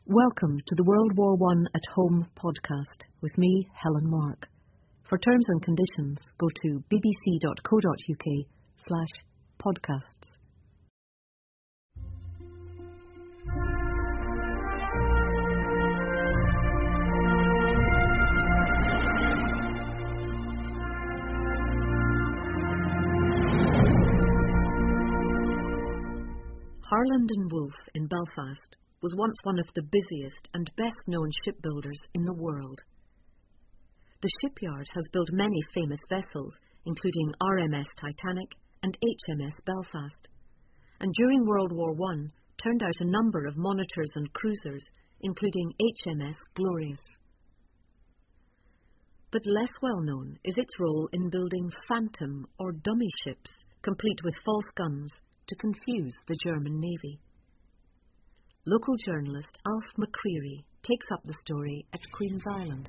Welcome to the World War I at Home podcast with me, Helen Mark. For terms and conditions, go to bbc.co.uk/podcasts. Harland and Wolff in Belfast was once one of the busiest and best-known shipbuilders in the world. The shipyard has built many famous vessels, including RMS Titanic and HMS Belfast, and during World War I turned out a number of monitors and cruisers, including HMS Glorious. But less well known is its role in building phantom or dummy ships, complete with false guns, to confuse the German Navy. Local journalist Alf McCreary takes up the story at Queen's Island.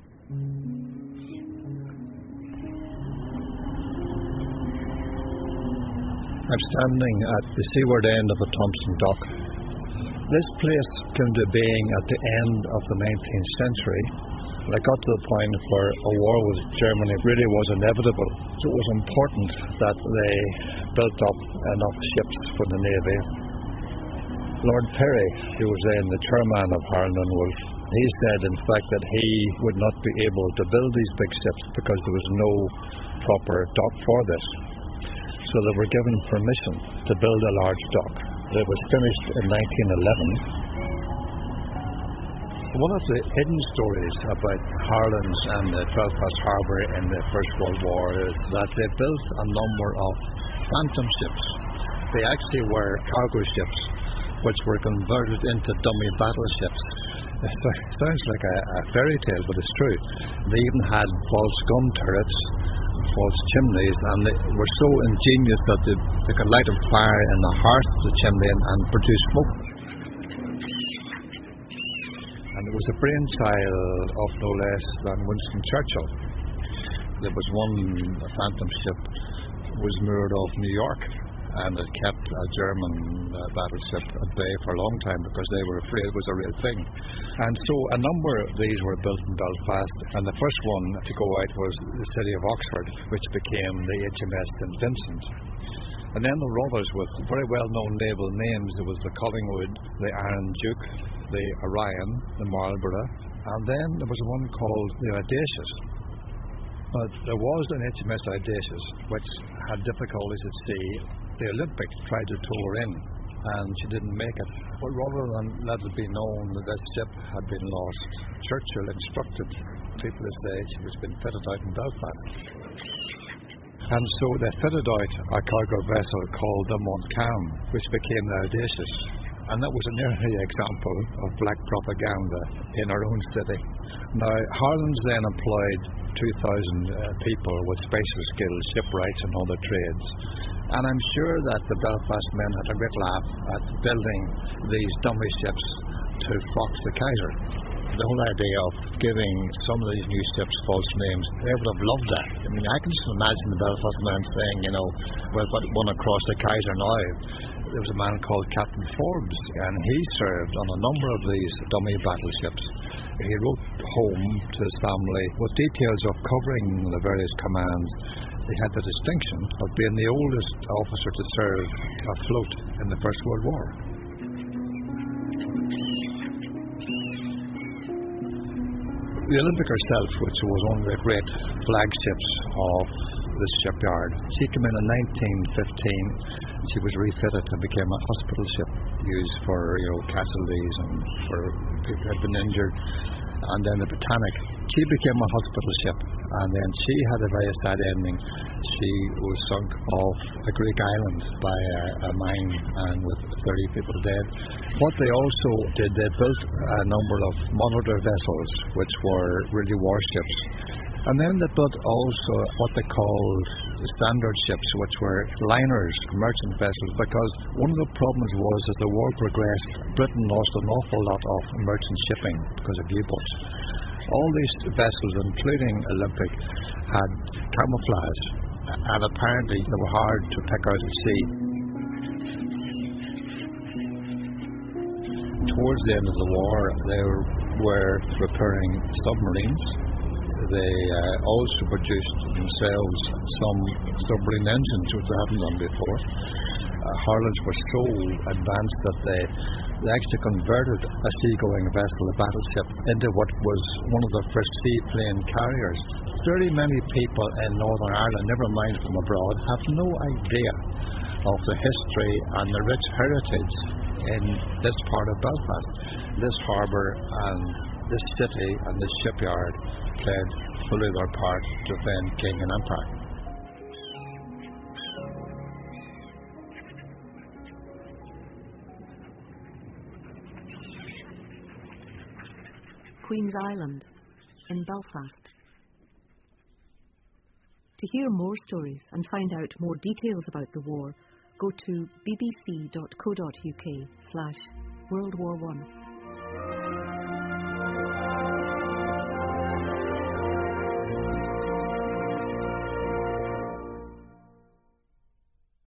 I'm standing at the seaward end of the Thompson Dock. This place came to being at the end of the 19th century. It got to the point where a war with Germany really was inevitable. So it was important that they built up enough ships for the Navy. Lord Perry, who was then the chairman of Harland and Wolff, he said in fact that he would not be able to build these big ships because there was no proper dock for this. So they were given permission to build a large dock. It was finished in 1911. One of the hidden stories about Harlands and the Belfast Harbour in the First World War is that they built a number of phantom ships. They actually were cargo ships which were converted into dummy battleships. It sounds like a fairy tale, but it's true. They even had false gun turrets, false chimneys, and they were so ingenious that they could light a fire in the hearth of the chimney and produce smoke. And it was a brainchild of no less than Winston Churchill. There was one phantom ship was moored off New York, and it kept a German battleship at bay for a long time because they were afraid it was a real thing. And so a number of these were built in Belfast, and the first one to go out was the city of Oxford, which became the HMS St Vincent. And then there were others with very well-known naval names. There was the Collingwood, the Iron Duke, the Orion, the Marlborough, and then there was one called the Audacious. There was an HMS Audacious which had difficulties at sea. The Olympic tried to tow her in, and she didn't make it. But rather than let it be known that this ship had been lost, Churchill instructed people to say she was being fitted out in Belfast. And so they fitted out a cargo vessel called the Montcalm, which became the Audacious. And that was an early example of black propaganda in our own city. Now, Harlands then employed 2,000 people with special skills, shipwrights and other trades. And I'm sure that the Belfast men had a great laugh at building these dummy ships to fox the Kaiser. The whole idea of giving some of these new ships false names, they would have loved that. I mean, I can just imagine the Belfast men saying, we've got one across the Kaiser now. There was a man called Captain Forbes, and he served on a number of these dummy battleships. He wrote home to his family with details of covering the various commands. He had the distinction of being the oldest officer to serve afloat in the First World War. The Olympic herself, which was one of the great flagships of this shipyard, she came in 1915. She was refitted and became a hospital ship used for casualties and for people who had been injured. And then the Britannic, she became a hospital ship, and then she had a very sad ending. She was sunk off a Greek island by a mine, and with 30 people dead. What they also did, they built a number of monitor vessels, which were really warships. And then they built also what they called standard ships, which were liners, merchant vessels, because one of the problems was as the war progressed, Britain lost an awful lot of merchant shipping because of U-boats. All these vessels, including Olympic, had camouflage, and apparently they were hard to pick out at sea. towards the end of the war, they were repairing submarines. They also produced themselves some submarine engines, which they hadn't done before. Harlands was so advanced that they actually converted a seagoing vessel, a battleship, into what was one of the first seaplane carriers. Very many people in Northern Ireland, never mind from abroad, have no idea of the history and the rich heritage in this part of Belfast. This harbour and this city and this shipyard played fully their part to defend king and empire. Queen's Island in Belfast. To hear more stories and find out more details about the war, go to bbc.co.uk/World War I.